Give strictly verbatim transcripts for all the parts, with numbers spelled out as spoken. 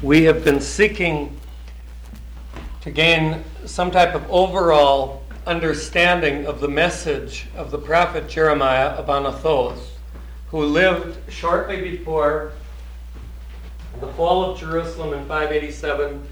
We have been seeking to gain some type of overall understanding of the message of the prophet Jeremiah of Anathoth, who lived shortly before the fall of Jerusalem in five eighty-seven,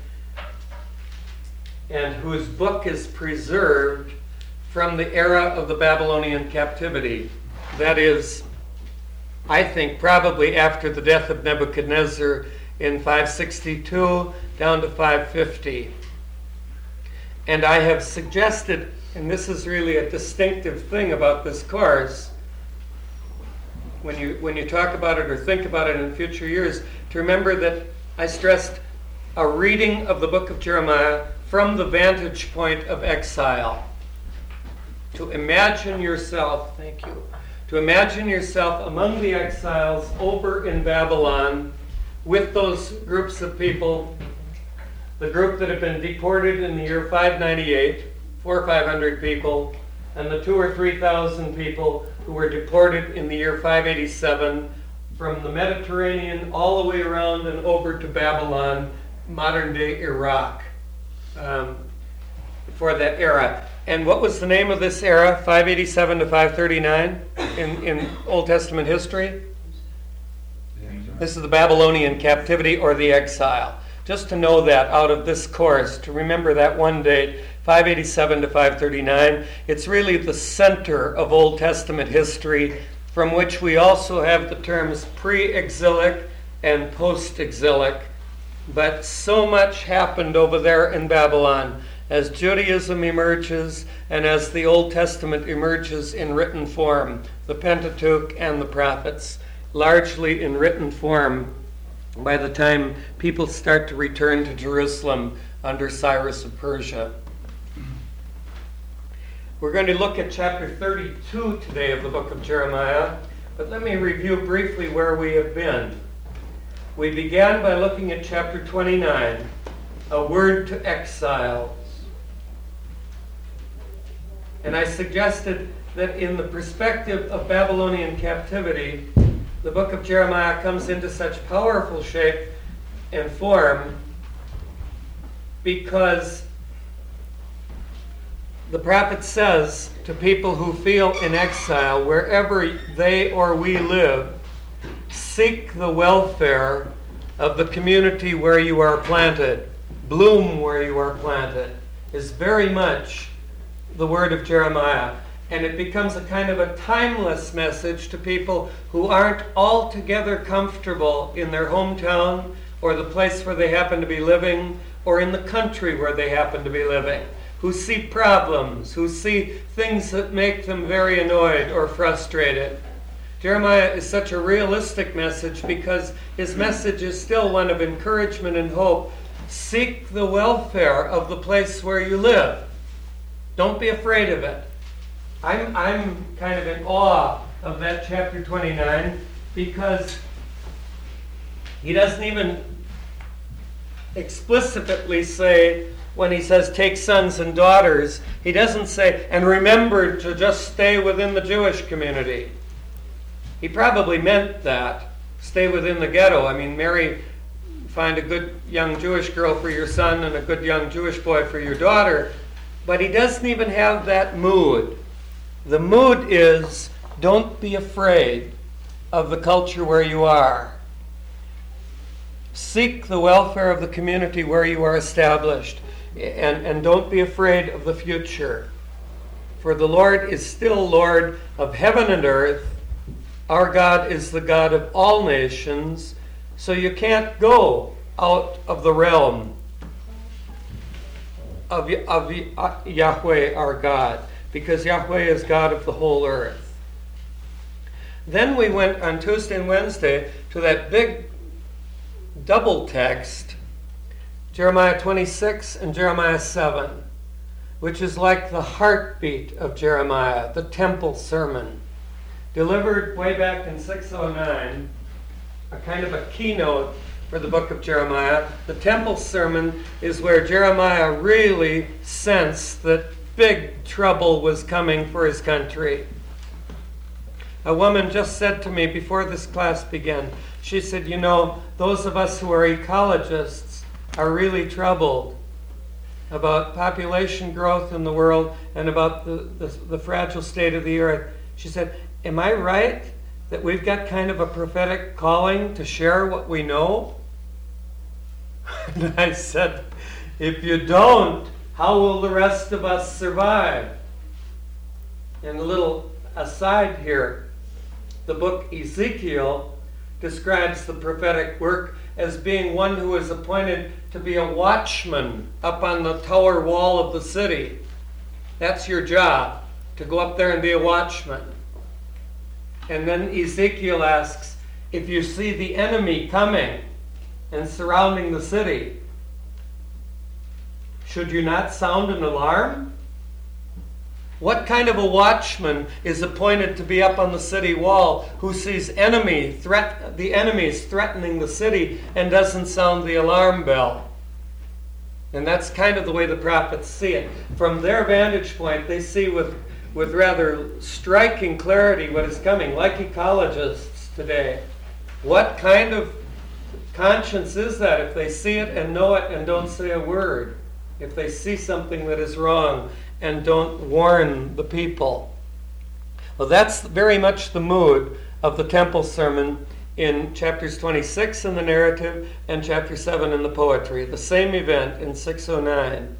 and whose book is preserved from the era of the Babylonian captivity. That is, I think, probably after the death of Nebuchadnezzar in five sixty-two down to five fifty. And I have suggested, and this is really a distinctive thing about this course, when you when you talk about it or think about it in future years, to remember that I stressed a reading of the book of Jeremiah from the vantage point of exile. To imagine yourself, thank you, to imagine yourself among the exiles over in Babylon with those groups of people, the group that had been deported in the year five ninety-eight, four or five hundred people, and the two or three thousand people who were deported in the year five eighty-seven from the Mediterranean all the way around and over to Babylon, modern-day Iraq, um, for that era. And what was the name of this era, five eighty-seven to five thirty-nine, in, in Old Testament history? This is the Babylonian captivity or the exile. Just to know that out of this course, to remember that one date, five eighty-seven to five thirty-nine, it's really the center of Old Testament history, from which we also have the terms pre-exilic and post-exilic. But so much happened over there in Babylon as Judaism emerges and as the Old Testament emerges in written form, the Pentateuch and the prophets, largely in written form by the time people start to return to Jerusalem under Cyrus of Persia. We're going to look at chapter thirty-two today of the book of Jeremiah, but let me review briefly where we have been. We began by looking at chapter twenty-nine, a word to exiles. And I suggested that in the perspective of Babylonian captivity, the book of Jeremiah comes into such powerful shape and form because the prophet says to people who feel in exile, wherever they or we live, seek the welfare of the community where you are planted. Bloom where you are planted is very much the word of Jeremiah. And it becomes a kind of a timeless message to people who aren't altogether comfortable in their hometown or the place where they happen to be living or in the country where they happen to be living, who see problems, who see things that make them very annoyed or frustrated. Jeremiah is such a realistic message because his message is still one of encouragement and hope. Seek the welfare of the place where you live. Don't be afraid of it. I'm I'm kind of in awe of that chapter twenty-nine because he doesn't even explicitly say, when he says take sons and daughters, he doesn't say, and remember to just stay within the Jewish community. He probably meant that, stay within the ghetto. I mean, marry, find a good young Jewish girl for your son and a good young Jewish boy for your daughter, but he doesn't even have that mood. The mood is, don't be afraid of the culture where you are. Seek the welfare of the community where you are established, and, and don't be afraid of the future. For the Lord is still Lord of heaven and earth. Our God is the God of all nations, so you can't go out of the realm of, of Yahweh, our God, because Yahweh is God of the whole earth. Then we went on Tuesday and Wednesday to that big double text, Jeremiah twenty-six and Jeremiah seven, which is like the heartbeat of Jeremiah, the temple sermon, delivered way back in six oh nine, a kind of a keynote for the book of Jeremiah. The temple sermon is where Jeremiah really sensed that big trouble was coming for his country. A woman just said to me before this class began, She said, you know, those of us who are ecologists are really troubled about population growth in the world and about the, the, the fragile state of the earth. She said, am I right that we've got kind of a prophetic calling to share what we know? And I said, if you don't, how will the rest of us survive? And a little aside here, the book Ezekiel describes the prophetic work as being one who is appointed to be a watchman up on the tower wall of the city. That's your job, to go up there and be a watchman. And then Ezekiel asks, if you see the enemy coming and surrounding the city, should you not sound an alarm? What kind of a watchman is appointed to be up on the city wall who sees enemy threat, the enemies threatening the city and doesn't sound the alarm bell? And that's kind of the way the prophets see it. From their vantage point, they see with, with rather striking clarity what is coming, like ecologists today. What kind of conscience is that if they see it and know it and don't say a word? If they see something that is wrong and don't warn the people? Well, that's very much the mood of the temple sermon in chapters twenty-six in the narrative and chapter seven in the poetry. The same event in six oh nine.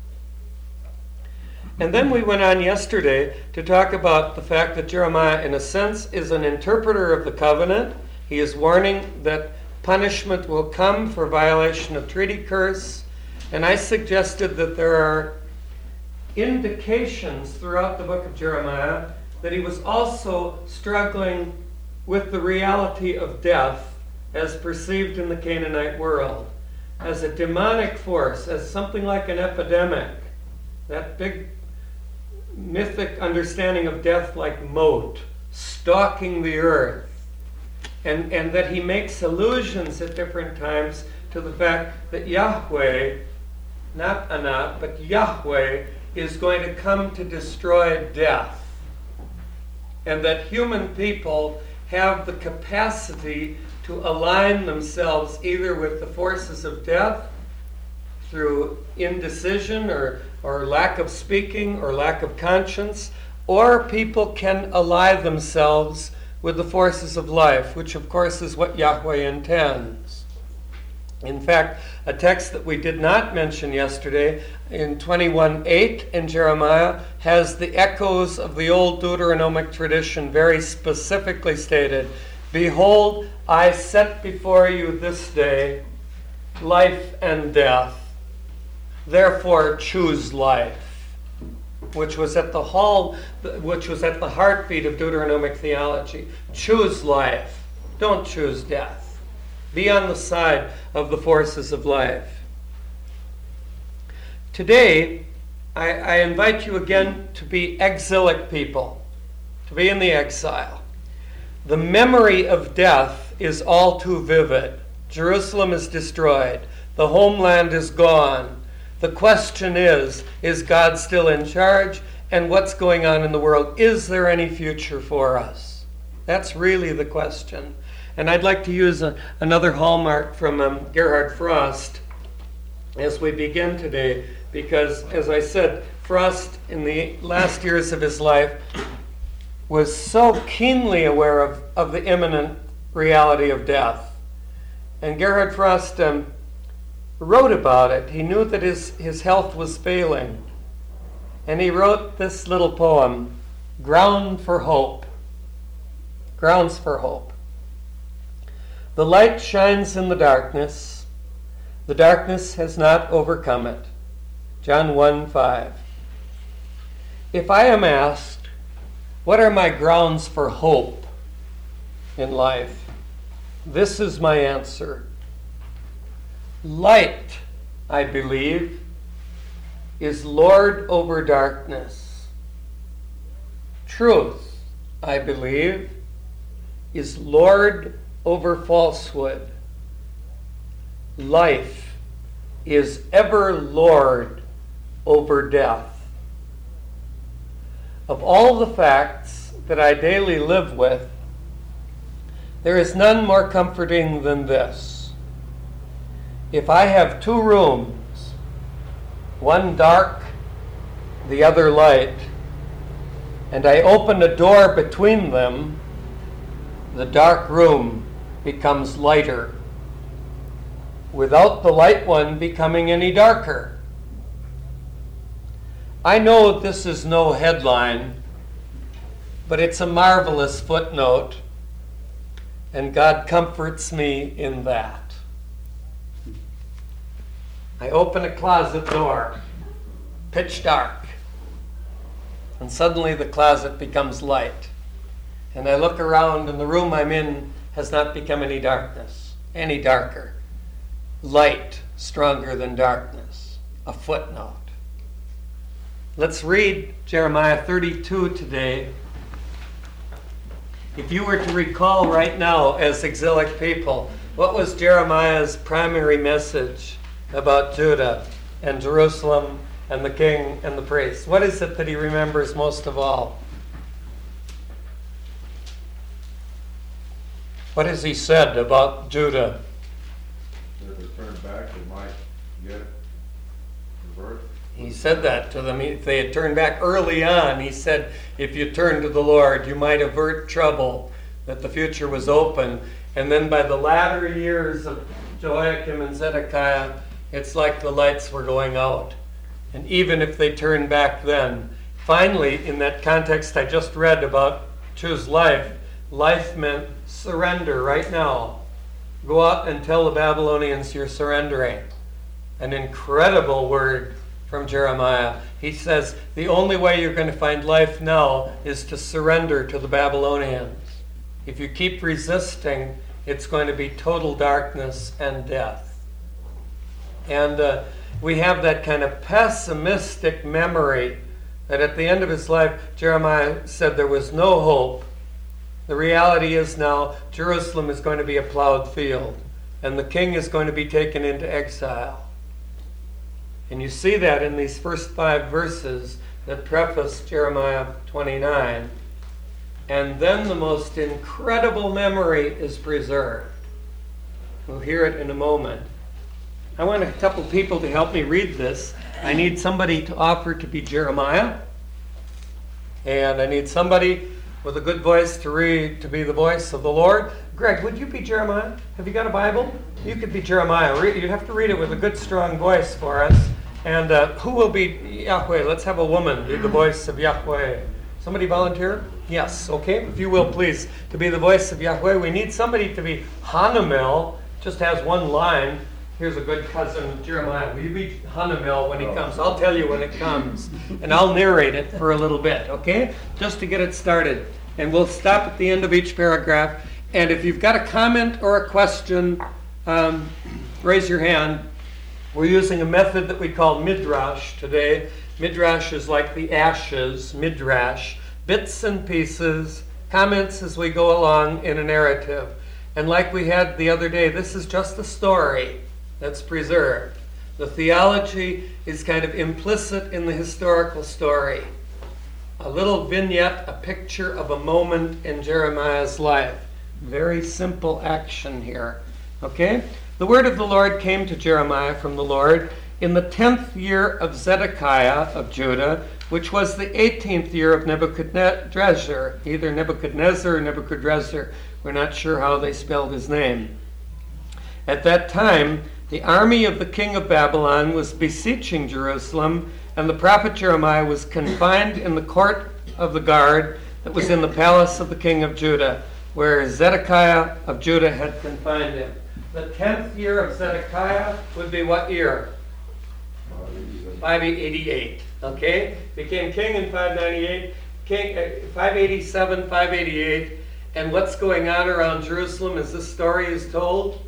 And then we went on yesterday to talk about the fact that Jeremiah, in a sense, is an interpreter of the covenant. He is warning that punishment will come for violation of treaty curse. And I suggested that there are indications throughout the book of Jeremiah that he was also struggling with the reality of death as perceived in the Canaanite world, as a demonic force, as something like an epidemic, that big mythic understanding of death like moat, stalking the earth, and, and that he makes allusions at different times to the fact that Yahweh, not Anat, but Yahweh, is going to come to destroy death. And that human people have the capacity to align themselves either with the forces of death through indecision or, or lack of speaking or lack of conscience, or people can ally themselves with the forces of life, which of course is what Yahweh intends. In fact, a text that we did not mention yesterday, in twenty-one eight in Jeremiah, has the echoes of the old Deuteronomic tradition very specifically stated. Behold, I set before you this day life and death. Therefore choose life, which was at the hall, which was at the heartbeat of Deuteronomic theology. Choose life. Don't choose death. Be on the side of the forces of life. Today, I, I invite you again to be exilic people, to be in the exile. The memory of death is all too vivid. Jerusalem is destroyed. The homeland is gone. The question is, is God still in charge? And what's going on in the world? Is there any future for us? That's really the question. And I'd like to use a, another hallmark from um, Gerhard Frost as we begin today, because, as I said, Frost, in the last years of his life, was so keenly aware of, of the imminent reality of death. And Gerhard Frost um, wrote about it. He knew that his, his health was failing. And he wrote this little poem, Ground for Hope. Grounds for Hope. The light shines in the darkness. The darkness has not overcome it. John one five. If I am asked, what are my grounds for hope in life? This is my answer. Light, I believe, is Lord over darkness. Truth, I believe, is Lord over falsehood. Life is ever Lord over death. Of all the facts that I daily live with, There is none more comforting than this. If I have two rooms, one dark, the other light, and I open a door between them, the dark room becomes lighter, without the light one becoming any darker. I know this is no headline, but it's a marvelous footnote, and God comforts me in that. I open a closet door, pitch dark, and suddenly the closet becomes light. And I look around, and the room I'm in has not become any darkness, any darker. Light stronger than darkness. A footnote. Let's read Jeremiah thirty-two today. If you were to recall right now as exilic people, what was Jeremiah's primary message about Judah and Jerusalem and the king and the priests? What is it that he remembers most of all? What has he said about Judah? If they turn back, they might get converted. He said that to them. If they had turned back early on, he said, if you turn to the Lord, you might avert trouble, that the future was open. And then by the latter years of Joachim and Zedekiah, it's like the lights were going out. And even if they turned back then, finally, in that context I just read about choose life, life meant surrender right now. Go out and tell the Babylonians you're surrendering. An incredible word from Jeremiah. He says the only way you're going to find life now is to surrender to the Babylonians. If you keep resisting, it's going to be total darkness and death. And uh, we have that kind of pessimistic memory that at the end of his life, Jeremiah said there was no hope. The reality is now Jerusalem is going to be a plowed field, and the king is going to be taken into exile. And you see that in these first five verses that preface Jeremiah twenty-nine. And then the most incredible memory is preserved. We'll hear it in a moment. I want a couple people to help me read this. I need somebody to offer to be Jeremiah. And I need somebody with a good voice to read, to be the voice of the Lord. Greg, would you be Jeremiah? Have you got a Bible? You could be Jeremiah. You have to read it with a good, strong voice for us. And uh, who will be Yahweh? Let's have a woman be the voice of Yahweh. Somebody volunteer? Yes, okay. If you will, please, to be the voice of Yahweh. We need somebody to be Hanamel. Just has one line. Here's a good cousin of Jeremiah. Will you be Hanamel when he comes? I'll tell you when it comes. And I'll narrate it for a little bit, okay? Just to get it started. And we'll stop at the end of each paragraph. And if you've got a comment or a question, um, raise your hand. We're using a method that we call midrash today. Midrash is like the ashes, midrash, bits and pieces, comments as we go along in a narrative. And like we had the other day, this is just a story that's preserved. The theology is kind of implicit in the historical story. A little vignette, a picture of a moment in Jeremiah's life. Very simple action here. Okay? The word of the Lord came to Jeremiah from the Lord in the tenth year of Zedekiah of Judah, which was the eighteenth year of Nebuchadnezzar, either Nebuchadnezzar or Nebuchadrezzar. We're not sure how they spelled his name. At that time, the army of the king of Babylon was besieging Jerusalem, and the prophet Jeremiah was confined in the court of the guard that was in the palace of the king of Judah, where Zedekiah of Judah had confined him. The tenth year of Zedekiah would be what year? five eighty-eight. Okay? Became king in five ninety-eight. King, uh, five eighty-seven, five eighty-eight. And what's going on around Jerusalem as this story is told?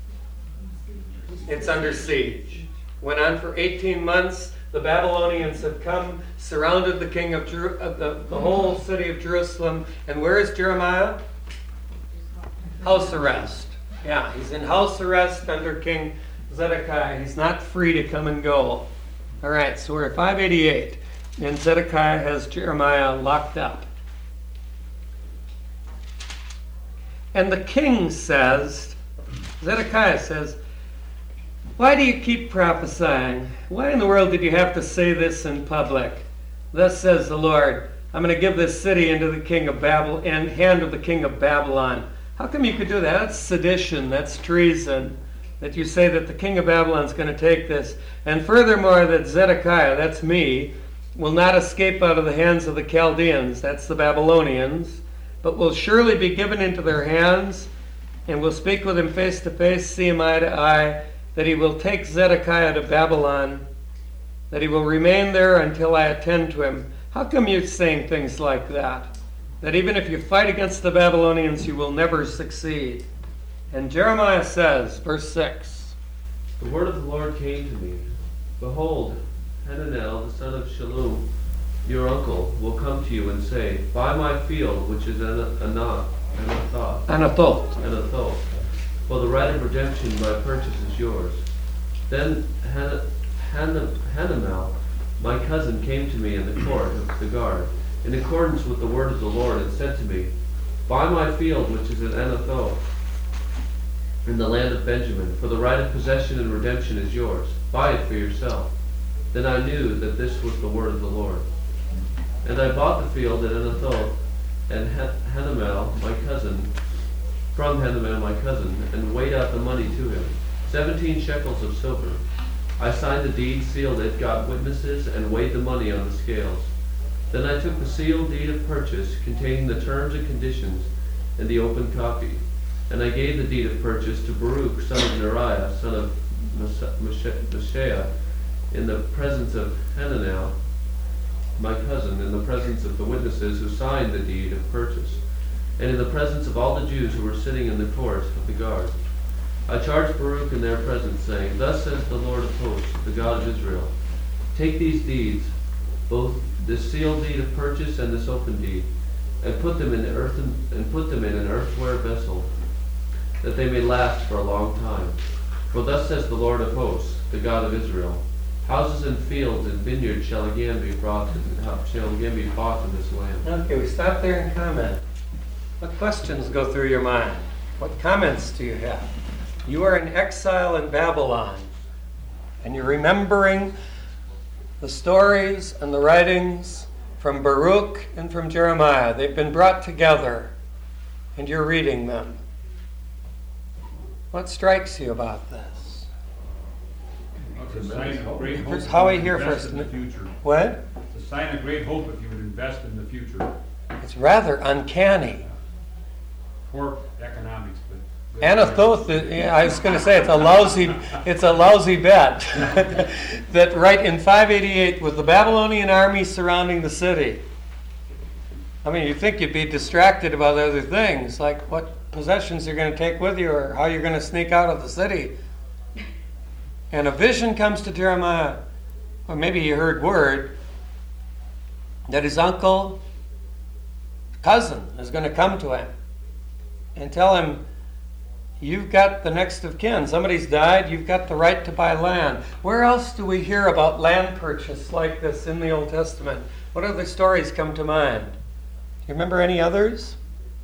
It's under siege. Went on for eighteen months. The Babylonians have come, surrounded the king of Jer- uh, the, the whole city of Jerusalem. And where is Jeremiah? House arrest. Yeah, he's in house arrest under King Zedekiah. He's not free to come and go. All right, so we're at five eighty-eight, and Zedekiah has Jeremiah locked up. And the king says, Zedekiah says, why do you keep prophesying? Why in the world did you have to say this in public? Thus says the Lord, I'm going to give this city into the king of Babylon, and hand of the king of Babylon. How come you could do that? That's sedition. That's treason. That you say that the king of Babylon is going to take this. And furthermore, that Zedekiah, that's me, will not escape out of the hands of the Chaldeans, that's the Babylonians, but will surely be given into their hands, and will speak with him face to face, see him eye to eye, that he will take Zedekiah to Babylon, that he will remain there until I attend to him. How come you're saying things like that? That even if you fight against the Babylonians, you will never succeed. And Jeremiah says, verse six, The word of the Lord came to me. Behold, Hananel, the son of Shallum, your uncle, will come to you and say, Buy my field, which is Anathoth, Anathoth, Anathoth. Anathoth, for the right of redemption by purchase is yours. Then Han- Han- Hanamel, my cousin, came to me in the court of the guard, in accordance with the word of the Lord, and said to me, Buy my field, which is in Anathoth, in the land of Benjamin, for the right of possession and redemption is yours. Buy it for yourself. Then I knew that this was the word of the Lord. And I bought the field at Anathoth, and Hanamel, my cousin, from Hanamel, my cousin, and weighed out the money to him, seventeen shekels of silver. I signed the deed, sealed it, got witnesses, and weighed the money on the scales. Then I took the sealed deed of purchase, containing the terms and conditions, and the open copy. And I gave the deed of purchase to Baruch, son of Neriah, son of Meshaiah, in the presence of Hananel, my cousin, in the presence of the witnesses who signed the deed of purchase, and in the presence of all the Jews who were sitting in the court of the guard. I charged Baruch in their presence, saying, Thus says the Lord of hosts, the God of Israel, Take these deeds, both this sealed deed of purchase and this open deed, and put them in the earthen, and put them in an earthenware vessel, that they may last for a long time. For thus says the Lord of hosts, the God of Israel, Houses and fields and vineyards shall again be brought in, shall again be bought in this land. Okay, we stop there and comment. What questions go through your mind? What comments do you have? You are in exile in Babylon, and you're remembering the stories and the writings from Baruch and from Jeremiah. They've been brought together, and you're reading them. What strikes you about this? It's a sign of great hope. First, Howie, if you here invest first. in the future. What? It's a sign of great hope if you would invest in the future. It's rather uncanny. Poor economics, but. Anathoth, yeah, I was going to say it's a lousy, it's a lousy bet. That right in five eighty-eight, with the Babylonian army surrounding the city. I mean, you'd think you'd be distracted about other things, like what possessions you're going to take with you or how you're going to sneak out of the city. And a vision comes to Jeremiah, or maybe he heard word, that his uncle, cousin, is going to come to him and tell him, you've got the next of kin. Somebody's died. You've got the right to buy land. Where else do we hear about land purchase like this in the Old Testament? What other stories come to mind? Do you remember any others?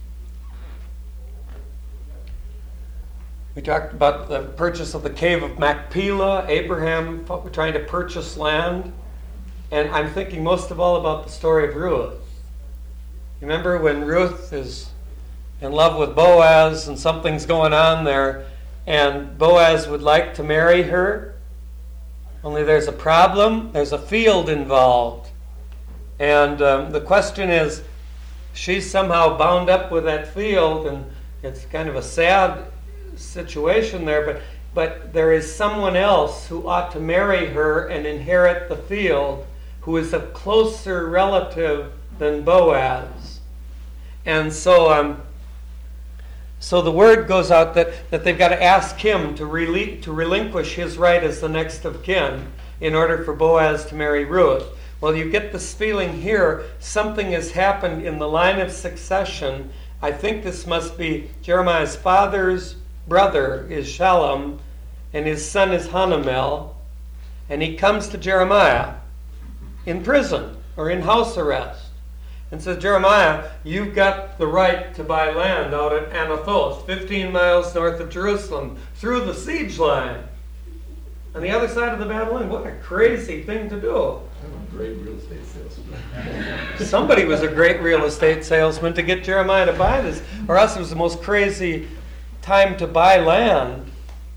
We talked about the purchase of the cave of Machpelah, Abraham trying to purchase land. And I'm thinking most of all about the story of Ruth. Remember when Ruth is in love with Boaz and something's going on there, and Boaz would like to marry her, only there's a problem. There's a field involved. And um, the question is, she's somehow bound up with that field, and it's kind of a sad situation there, but but there is someone else who ought to marry her and inherit the field, who is a closer relative than Boaz. And so um, so the word goes out that, that they've got to ask him to, rel- to relinquish his right as the next of kin in order for Boaz to marry Ruth. Well, you get this feeling here, something has happened in the line of succession. I think this must be Jeremiah's father's brother is Shallum, and his son is Hanamel, and he comes to Jeremiah in prison or in house arrest. and says, Jeremiah, you've got the right to buy land out at Anathoth, fifteen miles north of Jerusalem, through the siege line. On the other side of the Babylon. What a crazy thing to do. I'm a great real estate salesman. Somebody was a great real estate salesman to get Jeremiah to buy this, or else it was the most crazy time to buy land.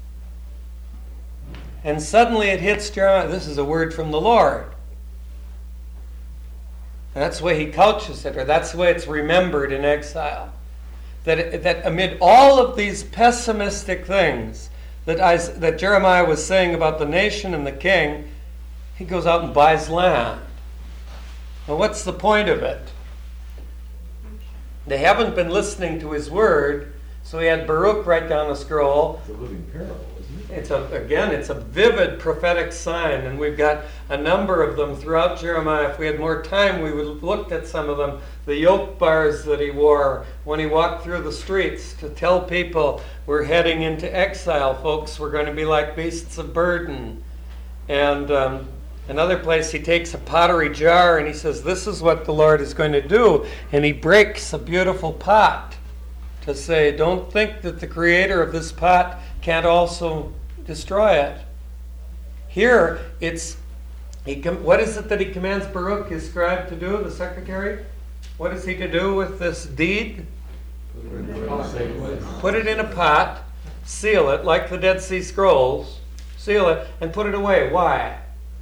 And suddenly it hits Jeremiah. This is a word from the Lord. And that's the way he couches it, or that's the way it's remembered in exile. That, that amid all of these pessimistic things that, I, that Jeremiah was saying about the nation and the king, he goes out and buys land. Now, what's the point of it? They haven't been listening to his word, so he had Baruch write down a scroll. It's a living parable, isn't it? It's a, again, it's a vivid prophetic sign, and we've got a number of them throughout Jeremiah. If we had more time, we would have looked at some of them. The yoke bars that he wore when he walked through the streets to tell people we're heading into exile, folks. We're going to be like beasts of burden. And um, another place, he takes a pottery jar and he says, this is what the Lord is going to do. And he breaks a beautiful pot to say, don't think that the creator of this pot can't also destroy it. Here, it's he. Com- what is it that he commands Baruch, his scribe, to do, the secretary? What is he to do with this deed? Put it in a pot, seal it, like the Dead Sea Scrolls, seal it, and put it away. Why?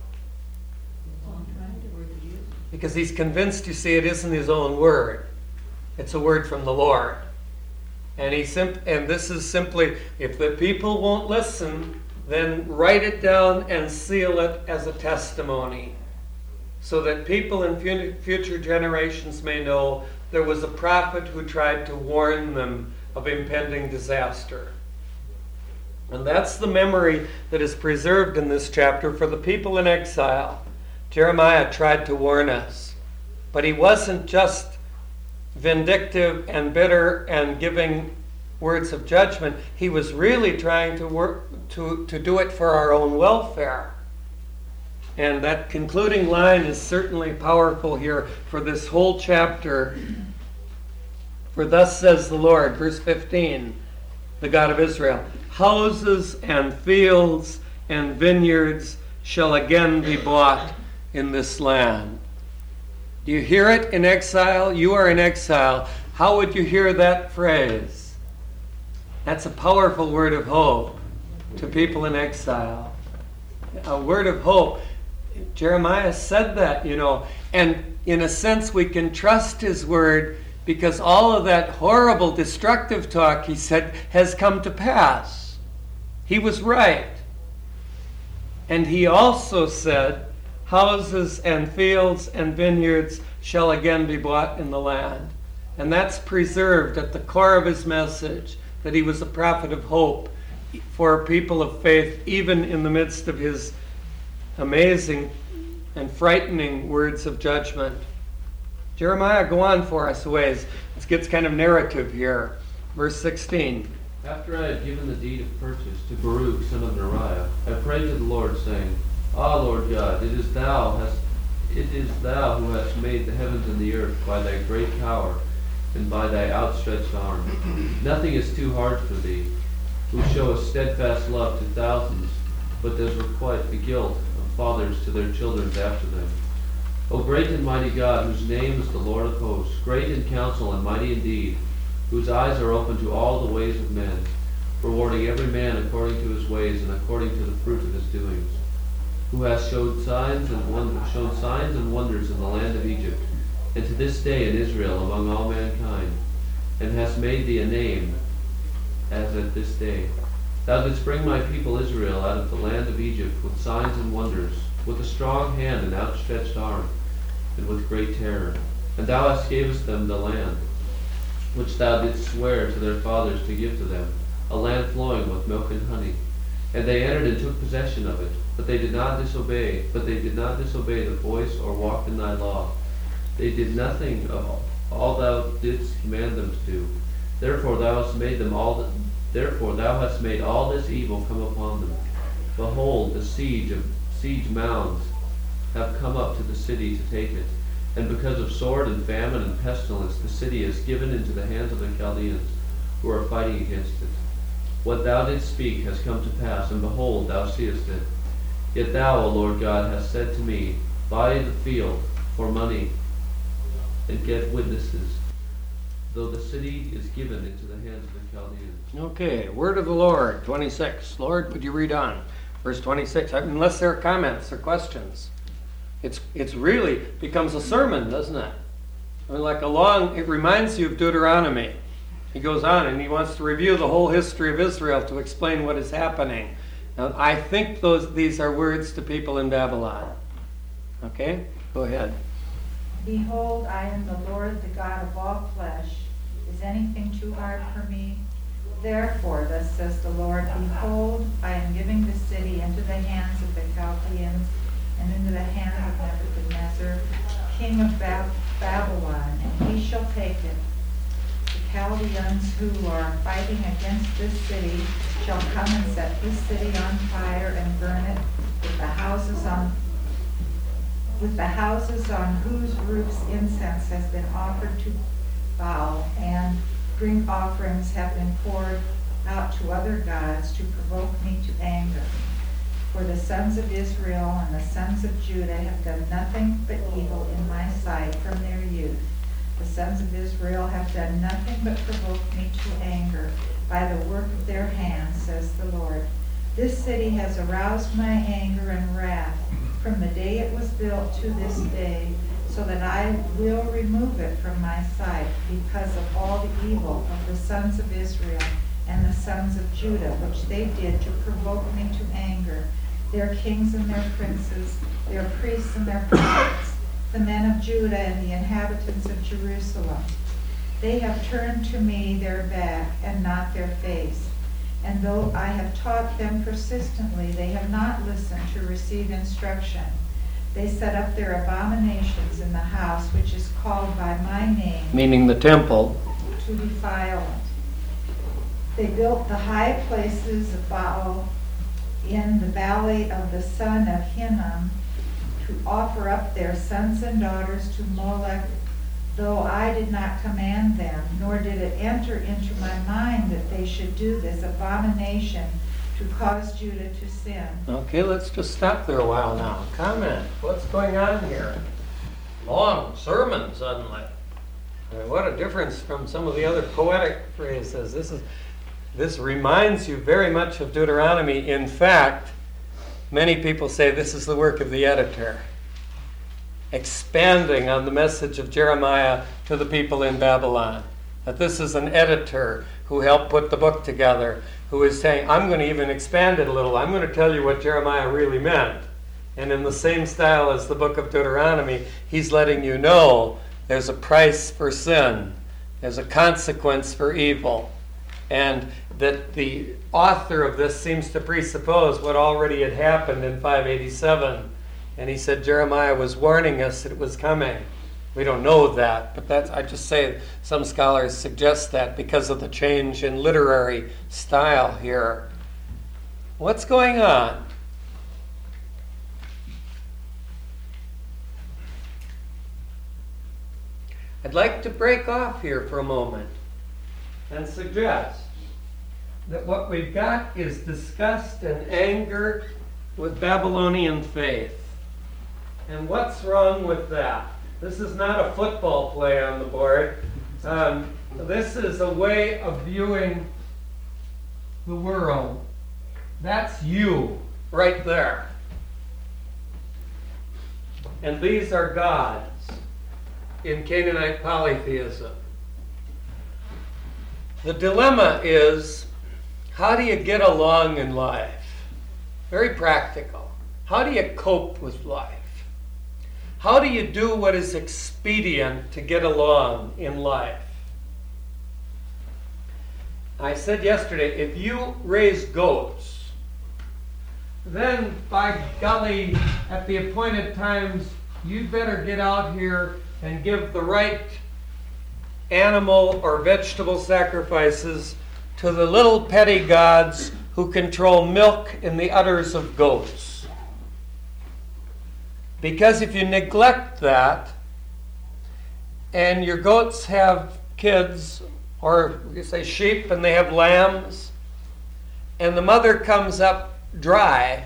Because he's convinced, you see, it isn't his own word. It's a word from the Lord. And he sim- and this is simply, if the people won't listen, then write it down and seal it as a testimony, so that people in fu- future generations may know there was a prophet who tried to warn them of impending disaster. And that's the memory that is preserved in this chapter for the people in exile. Jeremiah tried to warn us, but he wasn't just vindictive and bitter and giving words of judgment. He was really trying to work to, to do it for our own welfare. And that concluding line is certainly powerful here for this whole chapter. For thus says the Lord, verse fifteen, the God of Israel, houses and fields and vineyards shall again be bought in this land. Do you hear it in exile? You are in exile. How would you hear that phrase? That's a powerful word of hope to people in exile. A word of hope. Jeremiah said that, you know, and in a sense we can trust his word because all of that horrible destructive talk he said has come to pass. He was right. And he also said, houses and fields and vineyards shall again be bought in the land. And that's preserved at the core of his message, that he was a prophet of hope for people of faith, even in the midst of his amazing and frightening words of judgment. Jeremiah, go on for us a ways. It gets kind of narrative here. Verse sixteen. After I had given the deed of purchase to Baruch son of Neriah, I prayed to the Lord, saying, Ah, Lord God, it is thou hast it is thou who hast made the heavens and the earth by thy great power and by thy outstretched arm. Nothing is too hard for thee, who showest steadfast love to thousands, but does requite the guilt of fathers to their children after them. O great and mighty God, whose name is the Lord of hosts, great in counsel and mighty in deed, whose eyes are open to all the ways of men, rewarding every man according to his ways and according to the fruit of his doings, who has showed signs and wonders, shown signs and wonders in the land of Egypt, and to this day in Israel among all mankind, and hast made thee a name, as at this day. Thou didst bring my people Israel out of the land of Egypt with signs and wonders, with a strong hand and outstretched arm, and with great terror. And thou hast gavest them the land, which thou didst swear to their fathers to give to them, a land flowing with milk and honey. And they entered and took possession of it, but they did not disobey, but they did not disobey the voice or walk in thy law. They did nothing of all thou didst command them to do. Therefore thou hast made them all. Th- therefore thou hast made all this evil come upon them. Behold, the siege of siege mounds have come up to the city to take it, And because of sword and famine and pestilence, the city is given into the hands of the Chaldeans, who are fighting against it. What thou didst speak has come to pass, and behold, thou seest it. Yet thou, O Lord God, hast said to me, buy the field for money, and get witnesses, though the city is given into the hands of the Chaldeans. Okay, word of the Lord, twenty-six. Lord, would you read on? Verse twenty-six, unless there are comments or questions. It's it's really becomes a sermon, doesn't it? I mean, like a long, it reminds you of Deuteronomy. He goes on and he wants to review the whole history of Israel to explain what is happening. Now, I think those these are words to people in Babylon. Okay, go ahead. Behold, I am the Lord, the God of all flesh. Is anything too hard for me? Therefore, thus says the Lord, behold, I am giving the city into the hands of the Chaldeans and into the hand of Nebuchadnezzar, king of Bab- Babylon, and he shall take it. The Chaldeans who are fighting against this city shall come and set this city on fire and burn it with the houses on with the houses on whose roofs incense has been offered to Baal, and drink offerings have been poured out to other gods to provoke me to anger. For the sons of Israel and the sons of Judah have done nothing but evil in my sight from their youth. The sons of Israel have done nothing but provoke me to anger by the work of their hands, says the Lord. This city has aroused my anger and wrath from the day it was built to this day, so that I will remove it from my sight because of all the evil of the sons of Israel and the sons of Judah, which they did to provoke me to anger, their kings and their princes, their priests and their prophets, the men of Judah and the inhabitants of Jerusalem. They have turned to me their back and not their face. And though I have taught them persistently, they have not listened to receive instruction. They set up their abominations in the house which is called by my name, Meaning the temple. to defile it. They built the high places of Baal in the valley of the son of Hinnom to offer up their sons and daughters to Molech, though I did not command them, nor did it enter into my mind that they should do this abomination to cause Judah to sin. Okay, let's just stop there a while now. Comment. What's going on here? Long sermon suddenly. I mean, what a difference from some of the other poetic phrases. This is this reminds you very much of Deuteronomy. In fact, many people say this is the work of the editor, expanding on the message of Jeremiah to the people in Babylon. That this is an editor who helped put the book together, who is saying, I'm going to even expand it a little. I'm going to tell you what Jeremiah really meant. And in the same style as the book of Deuteronomy, he's letting you know there's a price for sin. There's a consequence for evil. And that the author of this seems to presuppose what already had happened in five eighty-seven. And he said Jeremiah was warning us that it was coming. We don't know that, but that's, I just say some scholars suggest that because of the change in literary style here. What's going on? I'd like to break off here for a moment and suggest that what we've got is disgust and anger with Babylonian faith. And what's wrong with that? This is not a football play on the board. Um, this is a way of viewing the world. That's you, right there. And these are gods in Canaanite polytheism. The dilemma is, how do you get along in life? Very practical. How do you cope with life? How do you do what is expedient to get along in life? I said yesterday, if you raise goats, then by golly, at the appointed times, you'd better get out here and give the right animal or vegetable sacrifices to the little petty gods who control milk in the udders of goats. Because if you neglect that, and your goats have kids, or you say sheep, and they have lambs, and the mother comes up dry,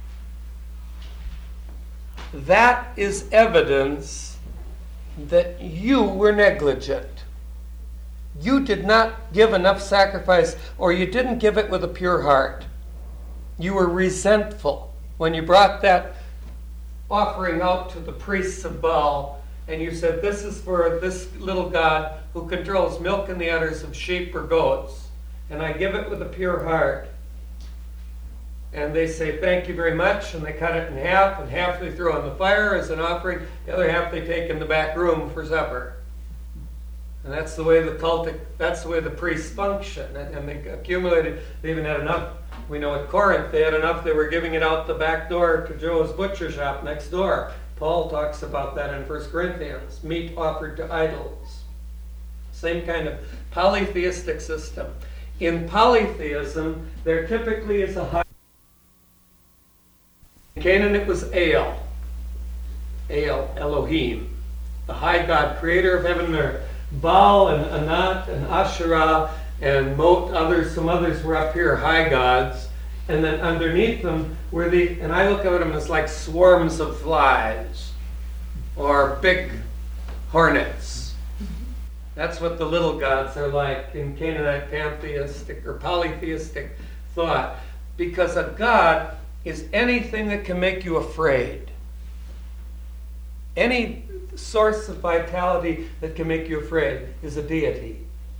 that is evidence that you were negligent. You did not give enough sacrifice, or you didn't give it with a pure heart. You were resentful when you brought that offering out to the priests of Baal, and you said, this is for this little god who controls milk in the udders of sheep or goats, and I give it with a pure heart. And they say, thank you very much, and they cut it in half, and half they throw on the fire as an offering, the other half they take in the back room for supper. And that's the way the cultic, that's the way the priests function. And, and they accumulated, they even had enough. We know at Corinth they had enough, they were giving it out the back door to Joe's butcher shop next door. Paul talks about that in First Corinthians, meat offered to idols. Same kind of polytheistic system. In polytheism, there typically is a high. In Canaan it was El. El, Elohim, the high God, creator of heaven and earth. Baal and Anat and Asherah and Mot, others, some others were up here, high gods. And then underneath them were the, and I look at them as like swarms of flies or big hornets. That's what the little gods are like in Canaanite pantheistic or polytheistic thought. Because a god is anything that can make you afraid. Any source of vitality that can make you afraid is a deity.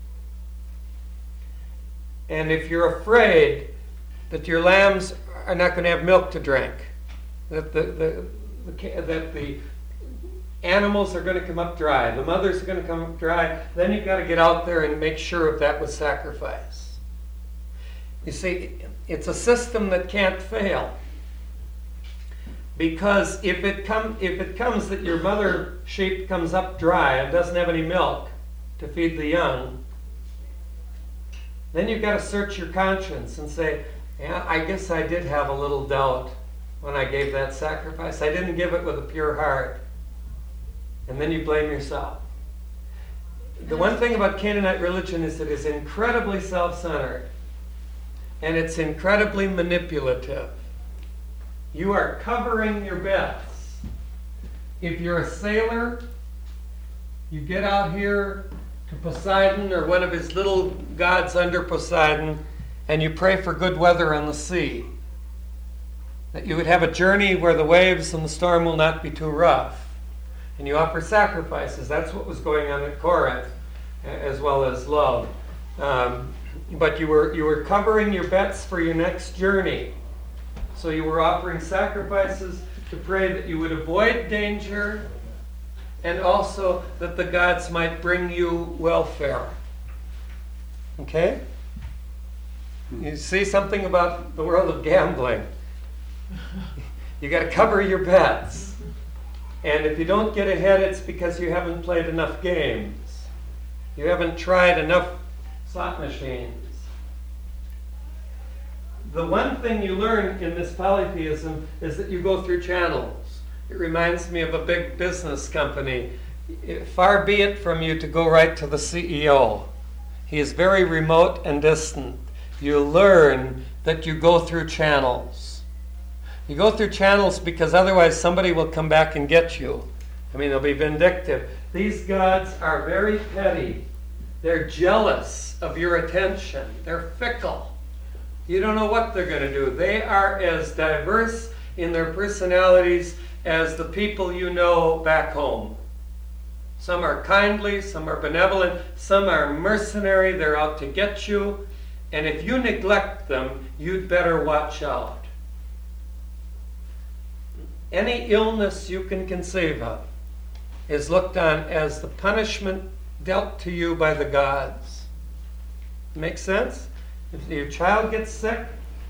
And if you're afraid that your lambs are not going to have milk to drink, that the, the, the, that the animals are going to come up dry, the mothers are going to come up dry, then you've got to get out there and make sure if that was sacrifice. You see, it's a system that can't fail. Because if it come, if it comes that your mother sheep comes up dry and doesn't have any milk to feed the young, then you've got to search your conscience and say, yeah, I guess I did have a little doubt when I gave that sacrifice. I didn't give it with a pure heart. And then you blame yourself. The one thing about Canaanite religion is it is incredibly self-centered. And it's incredibly manipulative. You are covering your bets. If you're a sailor, you get out here to Poseidon or one of his little gods under Poseidon, and you pray for good weather on the sea. That you would have a journey where the waves and the storm will not be too rough. And you offer sacrifices. That's what was going on at Corinth, as well as love. Um, but you were, you were covering your bets for your next journey. So you were offering sacrifices to pray that you would avoid danger and also that the gods might bring you welfare. Okay? You see something about the world of gambling. You got to cover your bets. And if you don't get ahead, it's because you haven't played enough games. You haven't tried enough slot machines. The one thing you learn in this polytheism is that you go through channels. It reminds me of a big business company. Far be it from you to go right to the C E O. He is very remote and distant. You learn that you go through channels. You go through channels because otherwise somebody will come back and get you. I mean, they'll be vindictive. These gods are very petty. They're jealous of your attention. They're fickle. You don't know what they're going to do. They are as diverse in their personalities as the people you know back home. Some are kindly, some are benevolent, some are mercenary, they're out to get you. And if you neglect them, you'd better watch out. Any illness you can conceive of is looked on as the punishment dealt to you by the gods. Make sense? If your child gets sick,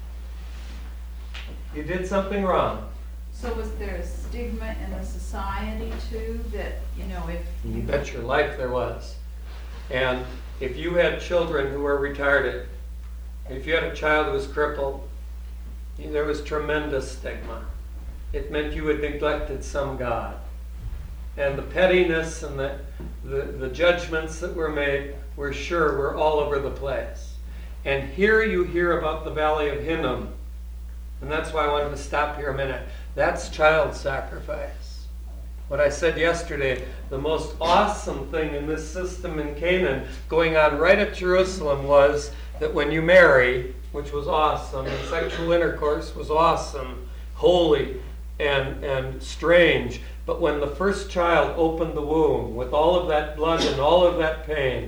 you did something wrong. So was there a stigma in the society too that, you know, if You you... bet your life there was. And if you had children who were retarded, if you had a child who was crippled, there was tremendous stigma. It meant you had neglected some god. And the pettiness and the, the, the judgments that were made, we're sure were all over the place. And here you hear about the Valley of Hinnom. And that's why I wanted to stop here a minute. That's child sacrifice. What I said yesterday, the most awesome thing in this system in Canaan, going on right at Jerusalem, was that when you marry, which was awesome, and sexual intercourse was awesome, holy and, and strange, but when the first child opened the womb with all of that blood and all of that pain,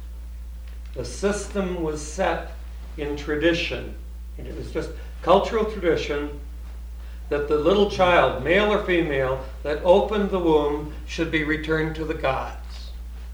the system was set in tradition. And it was just cultural tradition that the little child, male or female, that opened the womb should be returned to the gods.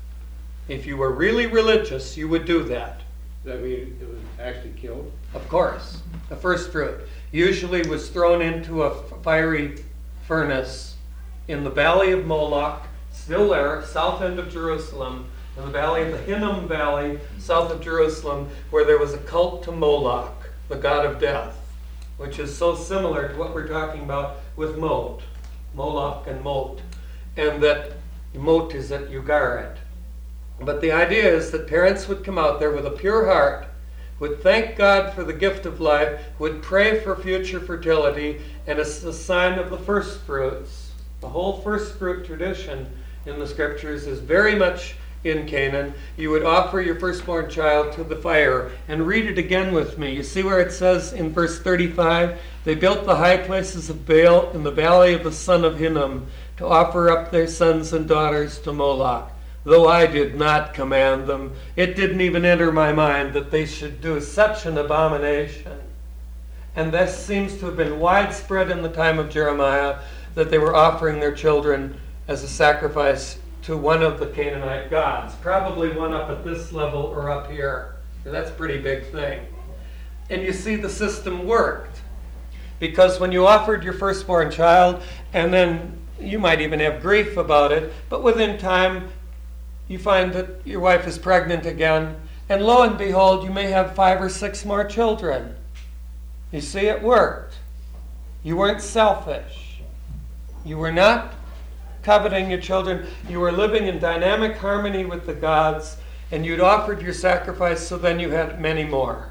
If you were really religious, you would do that. Does that mean it was actually killed? Of course. The first fruit usually was thrown into a fiery furnace in the Valley of Moloch, still there, south end of Jerusalem, in the valley of the Hinnom Valley, south of Jerusalem, where there was a cult to Moloch, the god of death, which is so similar to what we're talking about with Mot, Moloch and Mot, and that Mot is at Ugarit. But the idea is that parents would come out there with a pure heart, would thank God for the gift of life, would pray for future fertility, and it's a sign of the first fruits. The whole first fruit tradition in the scriptures is very much in Canaan. You would offer your firstborn child to the fire. And read it again with me. You see where it says in verse thirty-five, they built the high places of Baal in the valley of the son of Hinnom to offer up their sons and daughters to Moloch. Though I did not command them, it didn't even enter my mind that they should do such an abomination. And this seems to have been widespread in the time of Jeremiah, that they were offering their children as a sacrifice to one of the Canaanite gods. Probably one up at this level or up here. That's a pretty big thing. And you see the system worked. Because when you offered your firstborn child, and then you might even have grief about it, but within time you find that your wife is pregnant again, and lo and behold, you may have five or six more children. You see, it worked. You weren't selfish. You were not coveting your children. You were living in dynamic harmony with the gods, and you'd offered your sacrifice, so then you had many more.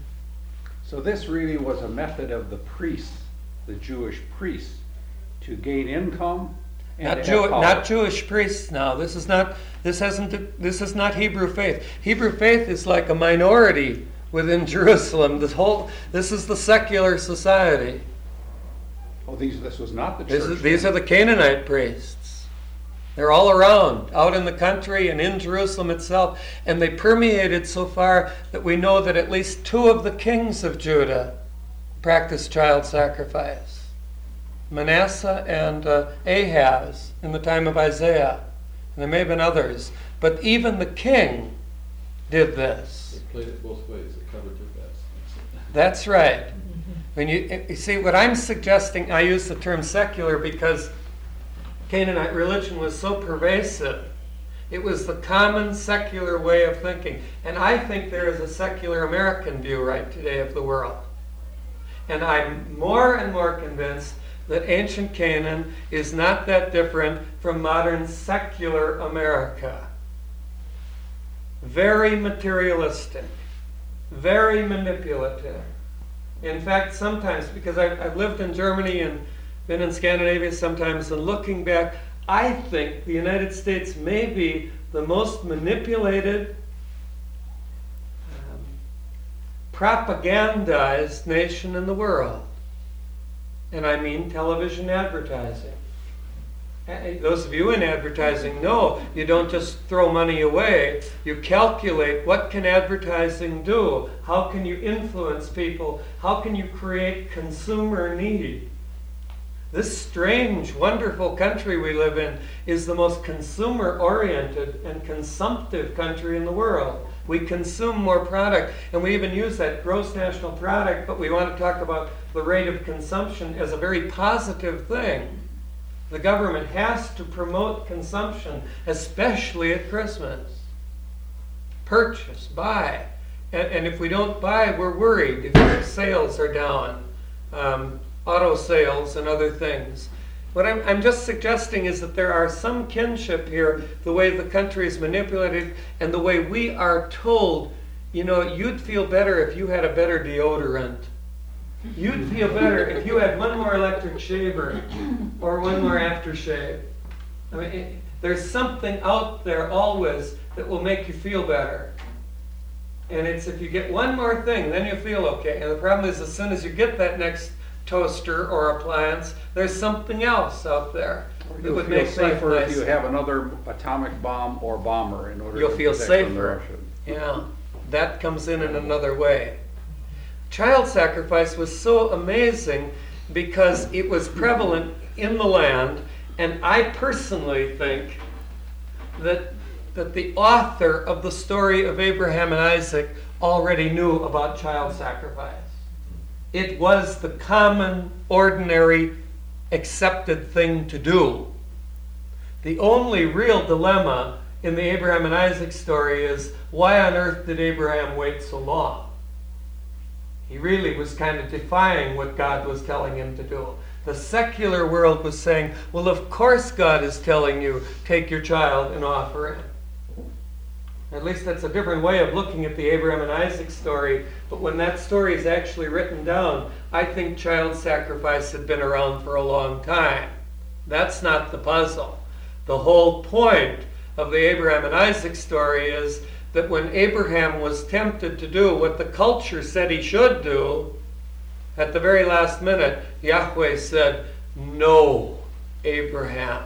So this really was a method of the priests, the Jewish priests, to gain income and Not, to Jew- have power. not Jewish priests now. This is not. This hasn't. This is not Hebrew faith. Hebrew faith is like a minority within Jerusalem. This whole. This is the secular society. Oh, these, this was not the This church. is, these are the Canaanite priests. They're all around, out in the country and in Jerusalem itself, and they permeated so far that we know that at least two of the kings of Judah practiced child sacrifice. Manasseh and uh, Ahaz in the time of Isaiah. And there may have been others. But even the king did this. They played it both ways. They covered their best. That's right. When you, you see, what I'm suggesting, I use the term secular because Canaanite religion was so pervasive. It was the common secular way of thinking. And I think there is a secular American view right today of the world. And I'm more and more convinced that ancient Canaan is not that different from modern secular America. Very materialistic, very manipulative. In fact, sometimes, because I've, I've lived in Germany and been in Scandinavia sometimes, and looking back, I think the United States may be the most manipulated, um, propagandized nation in the world. And I mean television advertising. Those of you in advertising know you don't just throw money away. You calculate, what can advertising do? How can you influence people? How can you create consumer need? This strange, wonderful country we live in is the most consumer-oriented and consumptive country in the world. We consume more product, and we even use that gross national product, but we want to talk about the rate of consumption as a very positive thing. The government has to promote consumption, especially at Christmas. Purchase, buy. And, and if we don't buy, we're worried if our sales are down. Um, auto sales and other things. What I'm, I'm just suggesting is that there are some kinship here, the way the country is manipulated and the way we are told, you know, you'd feel better if you had a better deodorant. You'd feel better if you had one more electric shaver or one more aftershave. I mean, it, there's something out there always that will make you feel better. And it's if you get one more thing, then you feel okay. And the problem is as soon as you get that next toaster or appliance, there's something else out there that You'll would feel make life safer if you nicer. have another atomic bomb or bomber in order You'll to feel protect from the safer. Russians. Yeah, that comes in in another way. Child sacrifice was so amazing because it was prevalent in the land, and I personally think that that the author of the story of Abraham and Isaac already knew about child sacrifice. It was the common, ordinary, accepted thing to do. The only real dilemma in the Abraham and Isaac story is, why on earth did Abraham wait so long? He really was kind of defying what God was telling him to do. The secular world was saying, well, of course God is telling you, take your child and offer him. At least that's a different way of looking at the Abraham and Isaac story. But when that story is actually written down, I think child sacrifice had been around for a long time. That's not the puzzle. The whole point of the Abraham and Isaac story is that when Abraham was tempted to do what the culture said he should do, at the very last minute, Yahweh said, no, Abraham,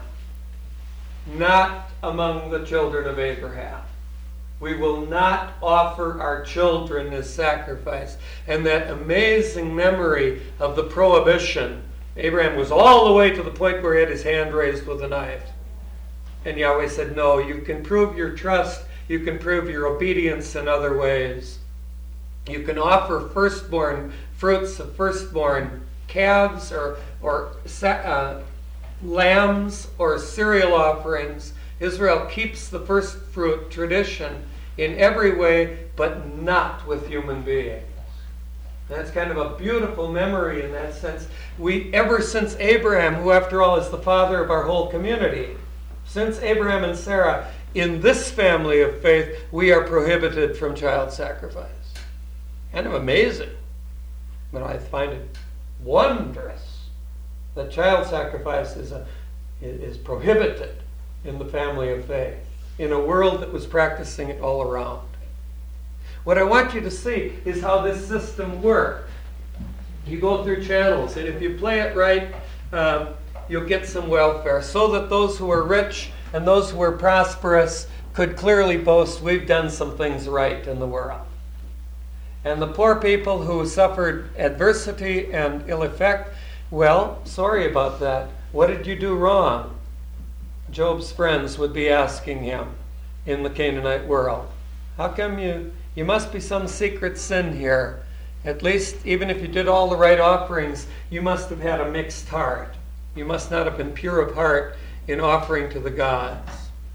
not among the children of Abraham. We will not offer our children as sacrifice. And that amazing memory of the prohibition, Abraham was all the way to the point where he had his hand raised with a knife. And Yahweh said, no, you can prove your trust, you can prove your obedience in other ways. You can offer firstborn fruits of firstborn calves or, or uh, lambs or cereal offerings. Israel keeps the first fruit tradition in every way, but not with human beings. That's kind of a beautiful memory in that sense. We, ever since Abraham, who after all is the father of our whole community, since Abraham and Sarah, in this family of faith, we are prohibited from child sacrifice. Kind of amazing. But I find it wondrous that child sacrifice is, a, is prohibited in the family of faith, in a world that was practicing it all around. What I want you to see is how this system works. You go through channels, and if you play it right, um, you'll get some welfare, so that those who are rich and those who are prosperous could clearly boast, we've done some things right in the world. And the poor people who suffered adversity and ill effect, well, sorry about that. What did you do wrong? Job's friends would be asking him in the Canaanite world. How come you, you must be some secret sin here. At least, even if you did all the right offerings, you must have had a mixed heart. You must not have been pure of heart in offering to the gods.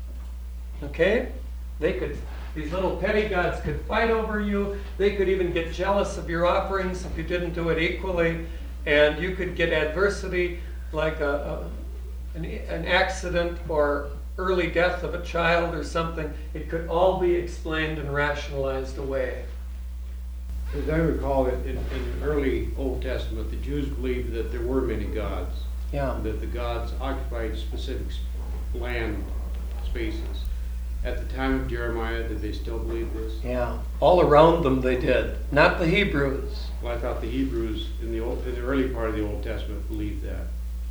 Okay? They could, these little petty gods could fight over you. They could even get jealous of your offerings if you didn't do it equally. And you could get adversity like a, a an, an accident or early death of a child or something. It could all be explained and rationalized away. As I recall, in, in in the early Old Testament, the Jews believed that there were many gods. Yeah. That the gods occupied specific s- land spaces. At the time of Jeremiah, did they still believe this? Yeah. All around them they did. Not the Hebrews. Well, I thought the Hebrews in the old, in the early part of the Old Testament believed that.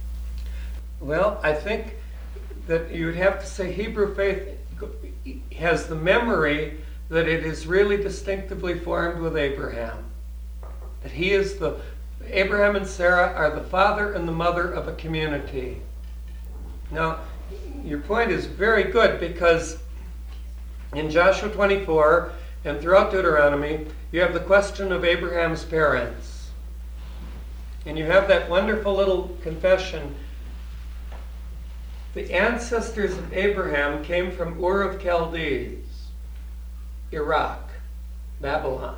Well, I think that you would have to say Hebrew faith has the memory that it is really distinctively formed with Abraham. That he is the, Abraham and Sarah are the father and the mother of a community. Now, your point is very good, because in Joshua twenty-four and throughout Deuteronomy, you have the question of Abraham's parents. And you have that wonderful little confession. The ancestors of Abraham came from Ur of Chaldees, Iraq, Babylon.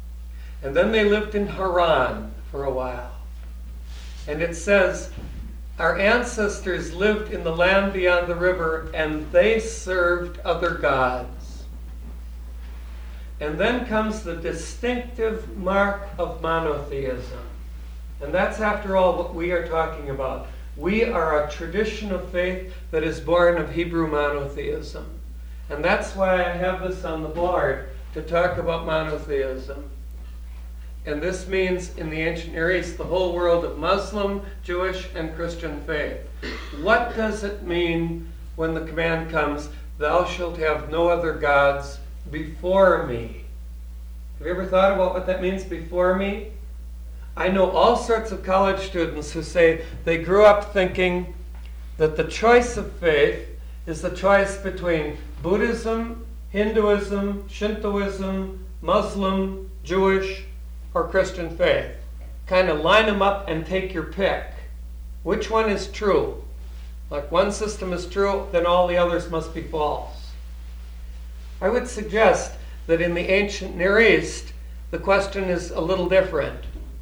And then they lived in Haran for a while. And it says, Our ancestors lived in the land beyond the river, and they served other gods. And then comes the distinctive mark of monotheism. And that's, after all, what we are talking about. We are a tradition of faith that is born of Hebrew monotheism. And that's why I have this on the board, to talk about monotheism. And this means, in the ancient Near East, the whole world of Muslim, Jewish, and Christian faith. What does it mean when the command comes, thou shalt have no other gods before me? Have you ever thought about what that means, before me? I know all sorts of college students who say they grew up thinking that the choice of faith is the choice between Buddhism, Hinduism, Shintoism, Muslim, Jewish, or Christian faith. Kind of line them up and take your pick. Which one is true? Like one system is true, then all the others must be false. I would suggest that in the ancient Near East, the question is a little different.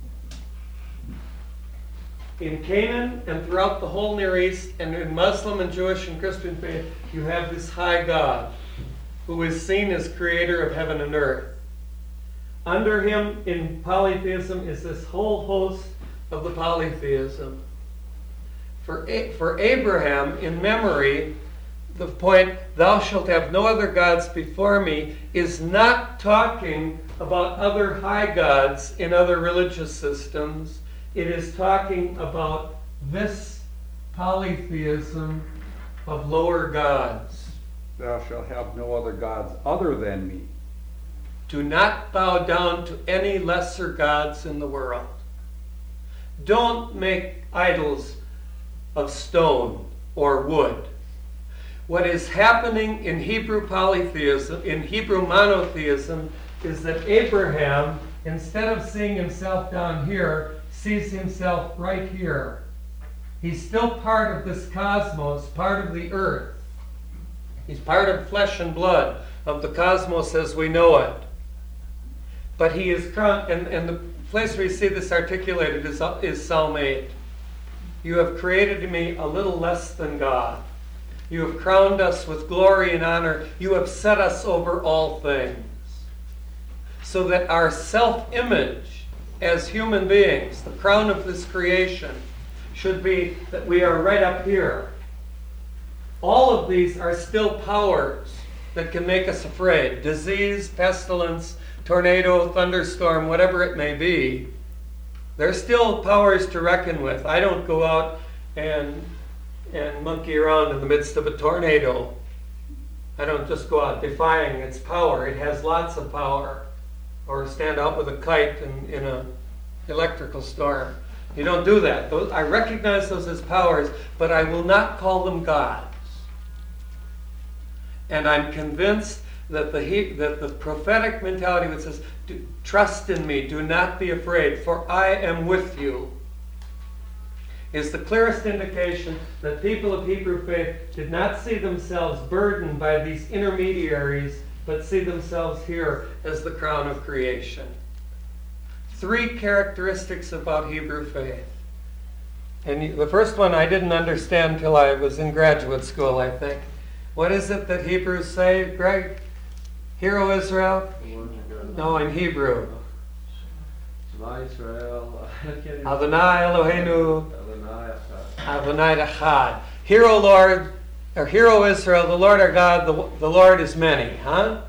In Canaan and throughout the whole Near East, and in Muslim and Jewish and Christian faith, you have this high God who is seen as creator of heaven and earth. Under him, in polytheism, is this whole host of the polytheism. For, A- for Abraham, in memory, the point, thou shalt have no other gods before me, is not talking about other high gods in other religious systems. It is talking about this polytheism of lower gods. Thou shalt have no other gods other than me. Do not bow down to any lesser gods in the world. Don't make idols of stone or wood. What is happening in Hebrew polytheism, in Hebrew monotheism, is that Abraham, instead of seeing himself down here, sees himself right here. He's still part of this cosmos, part of the earth. He's part of flesh and blood, of the cosmos as we know it. But he is crowned, and, and the place where you see this articulated is, is Psalm eight. You have created me a little less than God. You have crowned us with glory and honor. You have set us over all things. So that our self-image as human beings, the crown of this creation, should be that we are right up here. All of these are still powers that can make us afraid. Disease, pestilence, tornado, thunderstorm, whatever it may be. They're still powers to reckon with. I don't go out and and monkey around in the midst of a tornado. I don't just go out defying its power. It has lots of power. Or stand out with a kite in, in an electrical storm. You don't do that. Those, I recognize those as powers, but I will not call them gods. And I'm convinced that the that the prophetic mentality that says, trust in me, do not be afraid, for I am with you, is the clearest indication that people of Hebrew faith did not see themselves burdened by these intermediaries, but see themselves here as the crown of creation. Three characteristics about Hebrew faith. And the first one I didn't understand till I was in graduate school, I think. What is it that Hebrews say, Greg? Hear, O Israel? No, in Hebrew. Shema Israel. Adonai Eloheinu, Adonai Echad. Adonai Echad. Hear, O Lord, or hear, O Israel, the Lord our God, the, the Lord is many. Huh?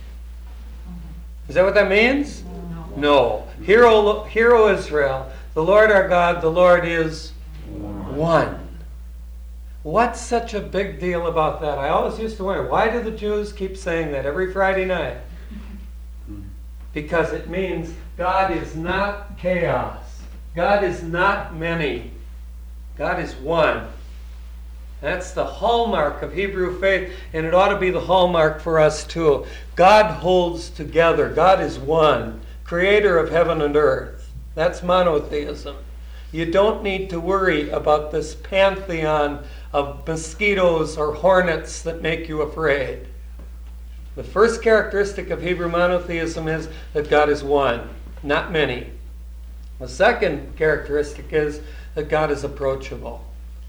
Is that what that means? No. No. Hear, O, hear, O Israel, the Lord our God, the Lord is one. What's such a big deal about that? I always used to wonder, why do the Jews keep saying that every Friday night? Because it means God is not chaos. God is not many. God is one. That's the hallmark of Hebrew faith, and it ought to be the hallmark for us too. God holds together. God is one, creator of heaven and earth. That's monotheism. You don't need to worry about this pantheon of mosquitoes or hornets that make you afraid. The first characteristic of Hebrew monotheism is that God is one, not many. The second characteristic is that God is approachable.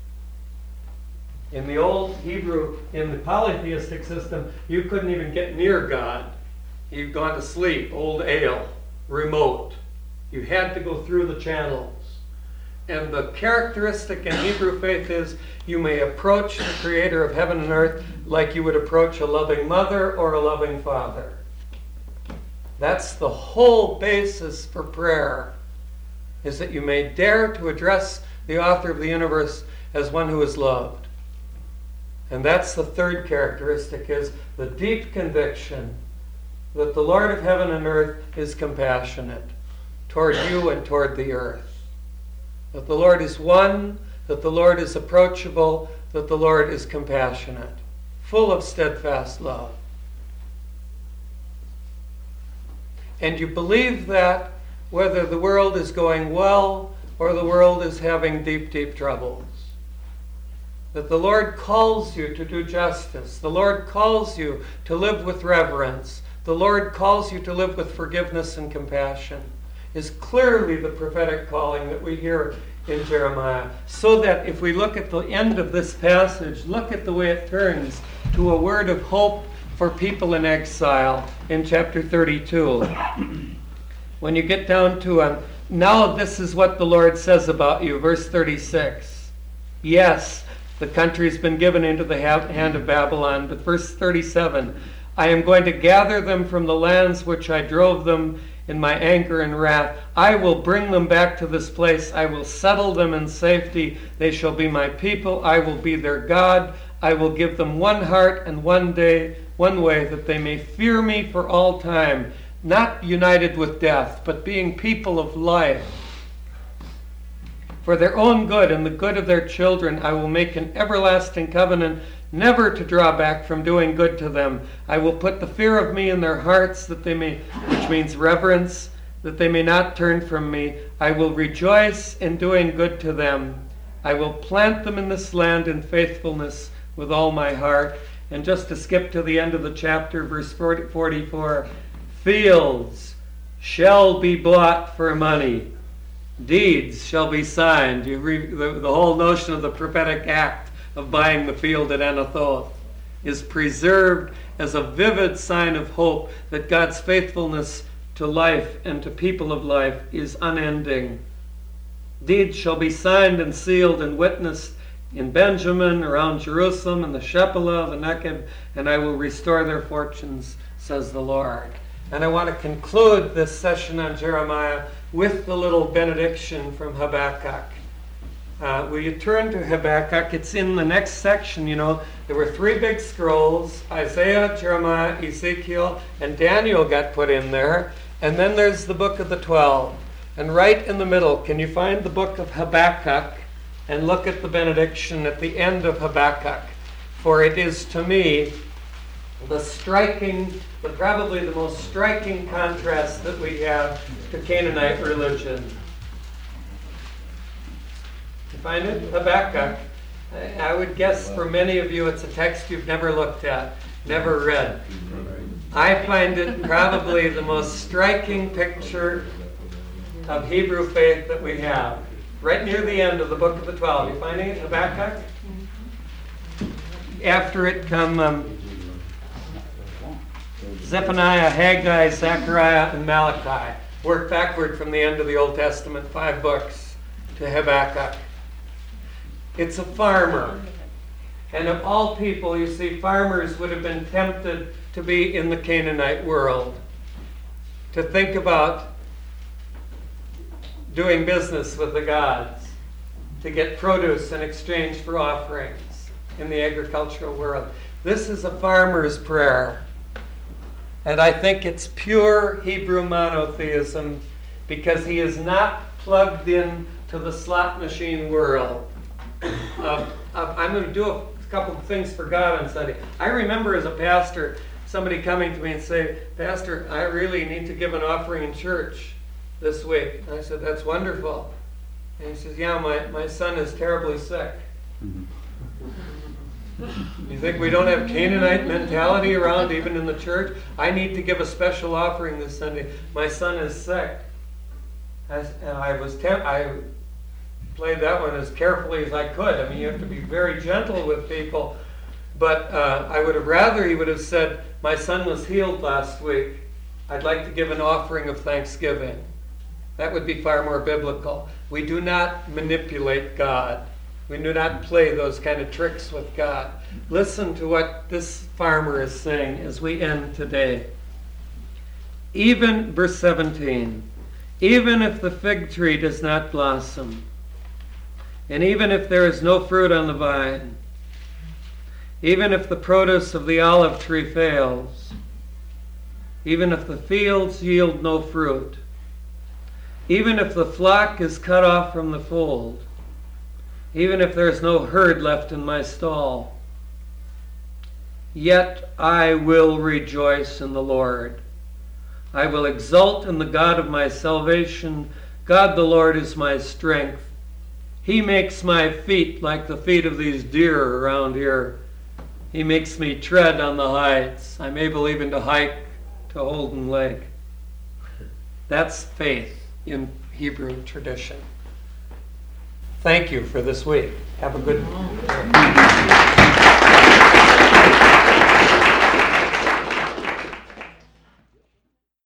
In the old Hebrew, in the polytheistic system, you couldn't even get near God. You'd gone to sleep, old ale, remote. You had to go through the channels. And the characteristic in Hebrew faith is you may approach the Creator of heaven and earth like you would approach a loving mother or a loving father. That's the whole basis for prayer, is that you may dare to address the author of the universe as one who is loved. And that's the third characteristic, is the deep conviction that the Lord of heaven and earth is compassionate toward you and toward the earth. That the Lord is one, that the Lord is approachable, that the Lord is compassionate, full of steadfast love. And you believe that whether the world is going well or the world is having deep, deep troubles. That the Lord calls you to do justice. The Lord calls you to live with reverence. The Lord calls you to live with forgiveness and compassion. Is clearly the prophetic calling that we hear in Jeremiah. So that if we look at the end of this passage, look at the way it turns to a word of hope for people in exile in chapter thirty-two. When you get down to um, now this is what the Lord says about you, verse thirty-six. Yes, the country's been given into the hand of Babylon, but verse thirty-seven, I am going to gather them from the lands which I drove them in my anger and wrath. I will bring them back to this place. I will settle them in safety. They shall be my people. I will be their God. I will give them one heart and one day, one way, that they may fear me for all time, not united with death, but being people of life. For their own good and the good of their children, I will make an everlasting covenant, never to draw back from doing good to them. I will put the fear of me in their hearts, that they may, which means reverence, that they may not turn from me. I will rejoice in doing good to them. I will plant them in this land in faithfulness with all my heart. And just to skip to the end of the chapter, verse forty-four, fields shall be bought for money. Deeds shall be signed. You read the, the whole notion of the prophetic act of buying the field at Anathoth is preserved as a vivid sign of hope that God's faithfulness to life and to people of life is unending. Deeds shall be signed and sealed and witnessed in Benjamin, around Jerusalem, and the Shephelah, the Negev, and I will restore their fortunes, says the Lord. And I want to conclude this session on Jeremiah with the little benediction from Habakkuk. Uh, will you turn to Habakkuk? It's in the next section, you know. There were three big scrolls. Isaiah, Jeremiah, Ezekiel, and Daniel got put in there. And then there's the book of the twelve. And right in the middle, can you find the book of Habakkuk? And look at the benediction at the end of Habakkuk. For it is to me the striking, but probably the most striking contrast that we have to Canaanite religion. You find it? Habakkuk. I would guess for many of you it's a text you've never looked at, never read. I find it probably the most striking picture of Hebrew faith that we have. Right near the end of the book of the twelve. You finding it? Habakkuk? After it come um, Zephaniah, Haggai, Zechariah, and Malachi. Work backward from the end of the Old Testament, five books, to Habakkuk. It's a farmer. And of all people, you see, farmers would have been tempted to be in the Canaanite world. To think about doing business with the gods, to get produce in exchange for offerings in the agricultural world. This is a farmer's prayer. And I think it's pure Hebrew monotheism because he is not plugged in to the slot machine world. Uh, I'm going to do a couple of things for God on Sunday. I remember as a pastor, somebody coming to me and say, Pastor, I really need to give an offering in church this week. And I said, that's wonderful. And he says, yeah, my, my son is terribly sick. Mm-hmm. You think we don't have Canaanite mentality around even in the church? I need to give a special offering this Sunday. My son is sick. I, and I was te- I played that one as carefully as I could. I mean, you have to be very gentle with people. But uh, I would have rather he would have said, my son was healed last week. I'd like to give an offering of thanksgiving. That would be far more biblical. We do not manipulate God. We do not play those kind of tricks with God. Listen to what this farmer is saying as we end today. Even, verse seventeen, even if the fig tree does not blossom, and even if there is no fruit on the vine, even if the produce of the olive tree fails, even if the fields yield no fruit, even if the flock is cut off from the fold, even if there is no herd left in my stall, yet I will rejoice in the Lord. I will exult in the God of my salvation. God the Lord is my strength. He makes my feet like the feet of these deer around here. He makes me tread on the heights. I'm able even to hike to Holden Lake. That's faith in Hebrew tradition. Thank you for this week. Have a good